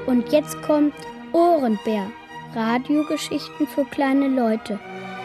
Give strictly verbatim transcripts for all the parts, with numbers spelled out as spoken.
Und jetzt kommt Ohrenbär. Radiogeschichten für kleine Leute.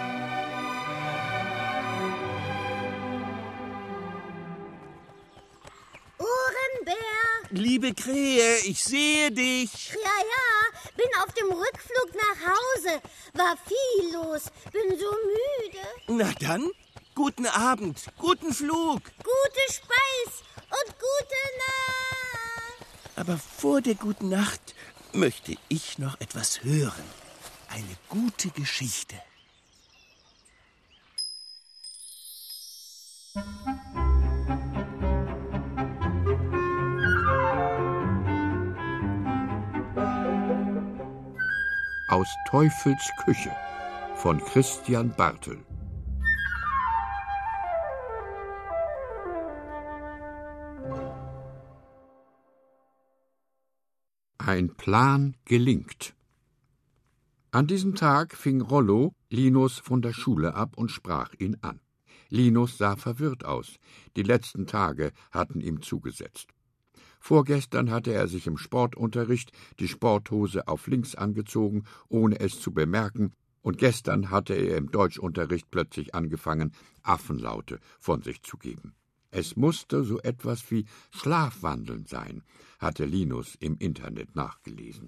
Ohrenbär! Liebe Krähe, ich sehe dich. Ja, ja, bin auf dem Rückflug nach Hause. War viel los, bin so müde. Na dann, guten Abend, guten Flug. Gute Speis und gute Nacht. Aber vor der guten Nacht möchte ich noch etwas hören. Eine gute Geschichte. Aus Teufels Küche von Christian Bartel. Ein Plan gelingt. An diesem Tag fing Rollo Linus von der Schule ab und sprach ihn an. Linus sah verwirrt aus. Die letzten Tage hatten ihm zugesetzt. Vorgestern hatte er sich im Sportunterricht die Sporthose auf links angezogen, ohne es zu bemerken, und gestern hatte er im Deutschunterricht plötzlich angefangen, Affenlaute von sich zu geben. Es musste so etwas wie Schlafwandeln sein, hatte Linus im Internet nachgelesen.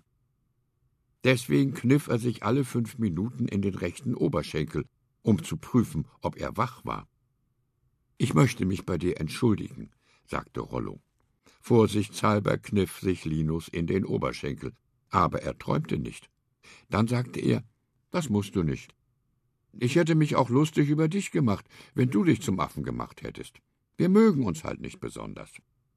Deswegen kniff er sich alle fünf Minuten in den rechten Oberschenkel, um zu prüfen, ob er wach war. »Ich möchte mich bei dir entschuldigen«, sagte Rollo. Vorsichtshalber kniff sich Linus in den Oberschenkel, aber er träumte nicht. Dann sagte er, »Das musst du nicht. Ich hätte mich auch lustig über dich gemacht, wenn du dich zum Affen gemacht hättest. Wir mögen uns halt nicht besonders.«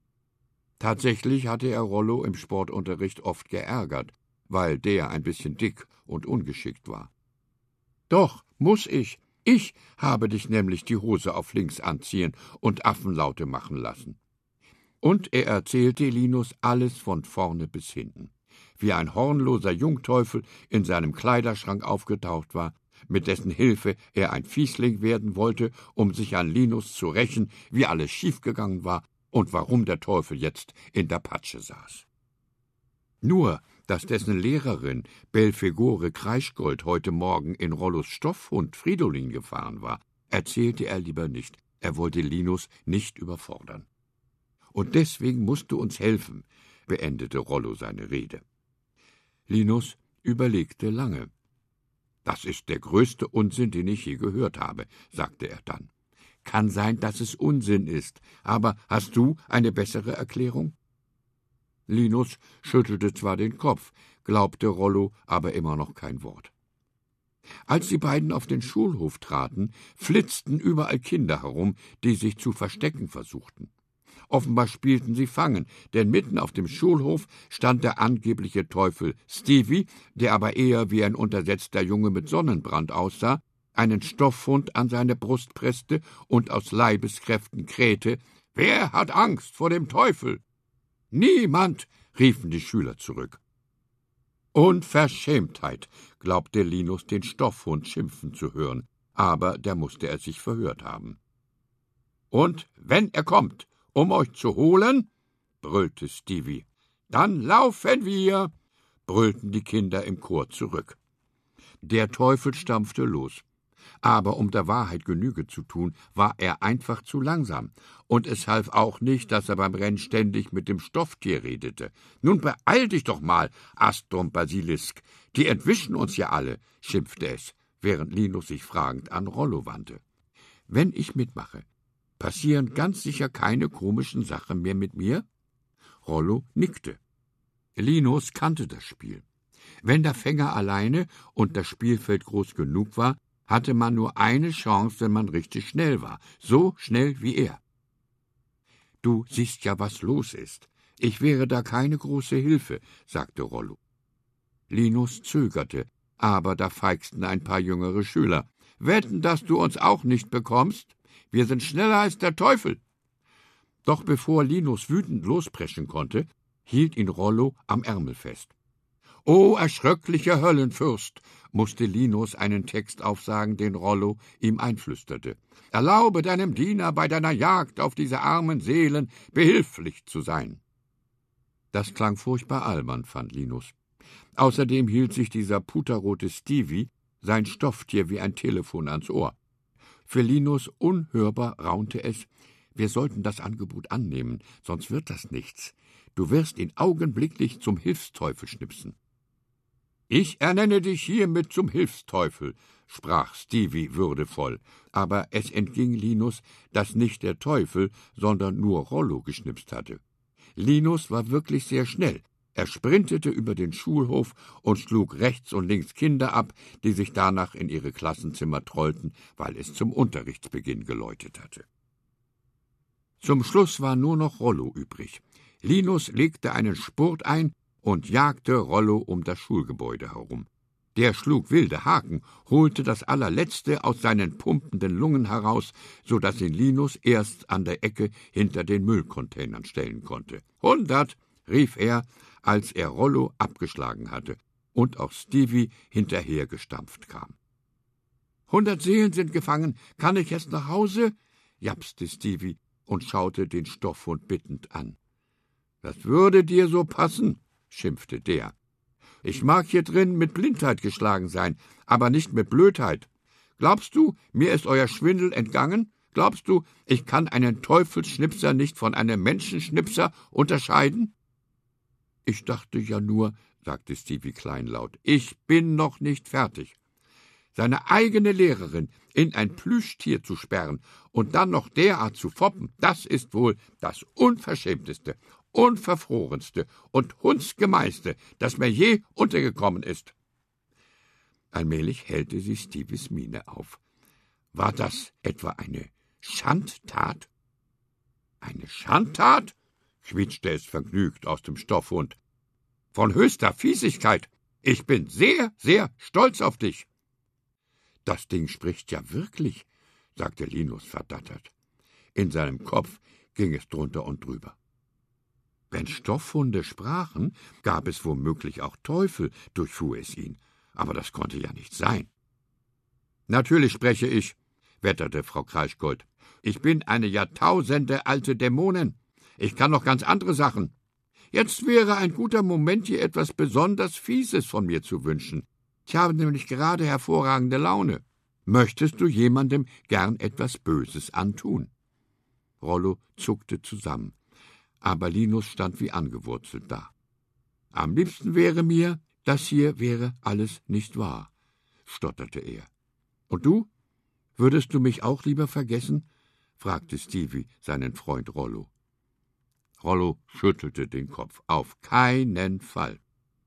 Tatsächlich hatte er Rollo im Sportunterricht oft geärgert, weil der ein bisschen dick und ungeschickt war. »Doch, muss ich. Ich habe dich nämlich die Hose auf links anziehen und Affenlaute machen lassen.« Und er erzählte Linus alles von vorne bis hinten, wie ein hornloser Jungteufel in seinem Kleiderschrank aufgetaucht war, mit dessen Hilfe er ein Fiesling werden wollte, um sich an Linus zu rächen, wie alles schiefgegangen war und warum der Teufel jetzt in der Patsche saß. Nur, dass dessen Lehrerin Belphegore Kreischgold heute Morgen in Rollos Stoffhund Fridolin gefahren war, erzählte er lieber nicht. Er wollte Linus nicht überfordern. »Und deswegen musst du uns helfen«, beendete Rollo seine Rede. Linus überlegte lange. »Das ist der größte Unsinn, den ich je gehört habe«, sagte er dann. »Kann sein, dass es Unsinn ist, aber hast du eine bessere Erklärung?« Linus schüttelte zwar den Kopf, glaubte Rollo aber immer noch kein Wort. Als die beiden auf den Schulhof traten, flitzten überall Kinder herum, die sich zu verstecken versuchten. Offenbar spielten sie Fangen, denn mitten auf dem Schulhof stand der angebliche Teufel Stevie, der aber eher wie ein untersetzter Junge mit Sonnenbrand aussah, einen Stoffhund an seine Brust presste und aus Leibeskräften krähte, »Wer hat Angst vor dem Teufel?« »Niemand«, riefen die Schüler zurück. »Unverschämtheit«, glaubte Linus den Stoffhund schimpfen zu hören, aber der musste er sich verhört haben. »Und wenn er kommt, um euch zu holen«, brüllte Stevie. »Dann laufen wir«, brüllten die Kinder im Chor zurück. Der Teufel stampfte los. Aber um der Wahrheit Genüge zu tun, war er einfach zu langsam. Und es half auch nicht, dass er beim Rennen ständig mit dem Stofftier redete. »Nun beeil dich doch mal, Astrum Basilisk, die entwischen uns ja alle«, schimpfte es, während Linus sich fragend an Rollo wandte. »Wenn ich mitmache, passieren ganz sicher keine komischen Sachen mehr mit mir?« Rollo nickte. Linus kannte das Spiel. Wenn der Fänger alleine und das Spielfeld groß genug war, hatte man nur eine Chance, wenn man richtig schnell war, so schnell wie er. »Du siehst ja, was los ist. Ich wäre da keine große Hilfe«, sagte Rollo. Linus zögerte, aber da feixten ein paar jüngere Schüler. »Wetten, dass du uns auch nicht bekommst? Wir sind schneller als der Teufel.« Doch bevor Linus wütend lospreschen konnte, hielt ihn Rollo am Ärmel fest. »O erschröcklicher Höllenfürst«, musste Linus einen Text aufsagen, den Rollo ihm einflüsterte. »Erlaube deinem Diener bei deiner Jagd auf diese armen Seelen behilflich zu sein.« Das klang furchtbar albern, fand Linus. Außerdem hielt sich dieser puterrote Stevie sein Stofftier wie ein Telefon ans Ohr. Für Linus unhörbar raunte es: Wir sollten das Angebot annehmen, sonst wird das nichts. Du wirst ihn augenblicklich zum Hilfsteufel schnipsen. »Ich ernenne dich hiermit zum Hilfsteufel«, sprach Stevie würdevoll, aber es entging Linus, dass nicht der Teufel, sondern nur Rollo geschnipst hatte. Linus war wirklich sehr schnell. Er sprintete über den Schulhof und schlug rechts und links Kinder ab, die sich danach in ihre Klassenzimmer trollten, weil es zum Unterrichtsbeginn geläutet hatte. Zum Schluss war nur noch Rollo übrig. Linus legte einen Spurt ein und jagte Rollo um das Schulgebäude herum. Der schlug wilde Haken, holte das Allerletzte aus seinen pumpenden Lungen heraus, so daß ihn Linus erst an der Ecke hinter den Müllcontainern stellen konnte. »Hundert«, rief er, als er Rollo abgeschlagen hatte und auch Stevie hinterhergestampft kam. »Hundert Seelen sind gefangen, kann ich jetzt nach Hause?« japste Stevie und schaute den Stoffhund bittend an. »Das würde dir so passen«, schimpfte der. »Ich mag hier drin mit Blindheit geschlagen sein, aber nicht mit Blödheit. Glaubst du, mir ist euer Schwindel entgangen? Glaubst du, ich kann einen Teufelsschnipser nicht von einem Menschenschnipser unterscheiden?« »Ich dachte ja nur«, sagte Stevie kleinlaut, »ich bin noch nicht fertig. Seine eigene Lehrerin in ein Plüschtier zu sperren und dann noch derart zu foppen, das ist wohl das Unverschämteste, Unverfrorenste und Hundsgemeiste, das mir je untergekommen ist.« Allmählich hellte sich Stevies Miene auf. War das etwa eine Schandtat? »Eine Schandtat?« quietschte es vergnügt aus dem Stoffhund. »Von höchster Fiesigkeit. Ich bin sehr, sehr stolz auf dich.« »Das Ding spricht ja wirklich«, sagte Linus verdattert. In seinem Kopf ging es drunter und drüber. Wenn Stoffhunde sprachen, gab es womöglich auch Teufel, durchfuhr es ihn. Aber das konnte ja nicht sein. »Natürlich spreche ich«, wetterte Frau Kreischgold. »Ich bin eine Jahrtausende alte Dämonin. Ich kann noch ganz andere Sachen. Jetzt wäre ein guter Moment, hier etwas besonders Fieses von mir zu wünschen. Ich habe nämlich gerade hervorragende Laune. Möchtest du jemandem gern etwas Böses antun?« Rollo zuckte zusammen, aber Linus stand wie angewurzelt da. »Am liebsten wäre mir, das hier wäre alles nicht wahr«, stotterte er. »Und du? Würdest du mich auch lieber vergessen?« fragte Stevie seinen Freund Rollo. Rollo schüttelte den Kopf. »Auf keinen Fall.«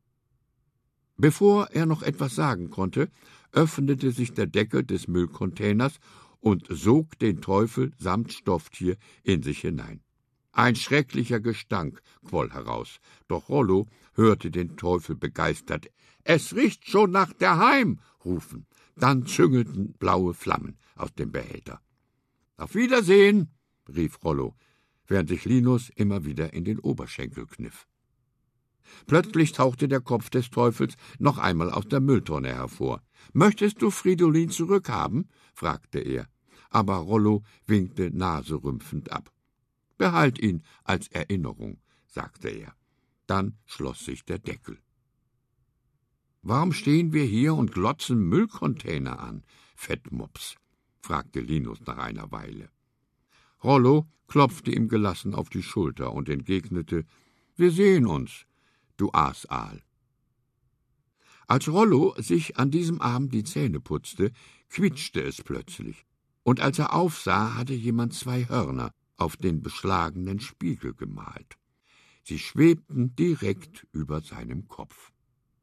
Bevor er noch etwas sagen konnte, öffnete sich der Deckel des Müllcontainers und sog den Teufel samt Stofftier in sich hinein. Ein schrecklicher Gestank quoll heraus, doch Rollo hörte den Teufel begeistert »Es riecht schon nach daheim« rufen. Dann züngelten blaue Flammen aus dem Behälter. »Auf Wiedersehen«, rief Rollo, während sich Linus immer wieder in den Oberschenkel kniff. Plötzlich tauchte der Kopf des Teufels noch einmal aus der Mülltonne hervor. »Möchtest du Fridolin zurückhaben?« fragte er, aber Rollo winkte naserümpfend ab. »Behalt ihn als Erinnerung«, sagte er. Dann schloss sich der Deckel. »Warum stehen wir hier und glotzen Müllcontainer an, Fettmops?« fragte Linus nach einer Weile. Rollo klopfte ihm gelassen auf die Schulter und entgegnete, »Wir sehen uns, du Aasal.« Als Rollo sich an diesem Abend die Zähne putzte, quietschte es plötzlich, und als er aufsah, hatte jemand zwei Hörner auf den beschlagenen Spiegel gemalt. Sie schwebten direkt über seinem Kopf.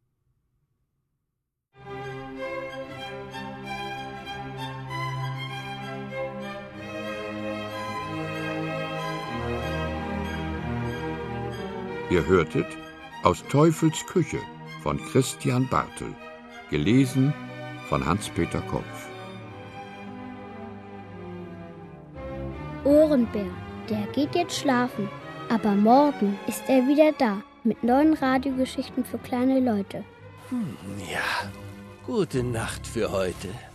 Ihr hörtet »Aus Teufels Küche« von Christian Bartel, gelesen von Hans-Peter Kopf. Ohrenbär, der geht jetzt schlafen, aber morgen ist er wieder da mit neuen Radiogeschichten für kleine Leute. Hm, ja, gute Nacht für heute.